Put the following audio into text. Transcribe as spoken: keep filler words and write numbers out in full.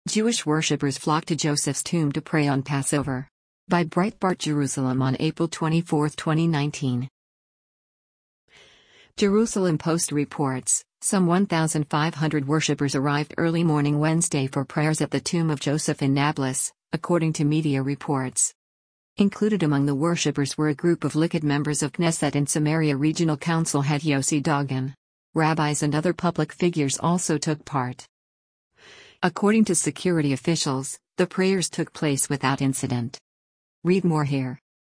Jewish worshippers flocked to Joseph's tomb to pray on Passover. By Breitbart Jerusalem on April twenty-fourth, twenty nineteen. Jerusalem Post reports, some one thousand five hundred worshippers arrived early morning Wednesday for prayers at the tomb of Joseph in Nablus, according to media reports. Included among the worshippers were a group of Likud members of Knesset and Samaria Regional Council head Yossi Dagan. Rabbis and other public figures also took part. According to security officials, the prayers took place without incident. Read more here.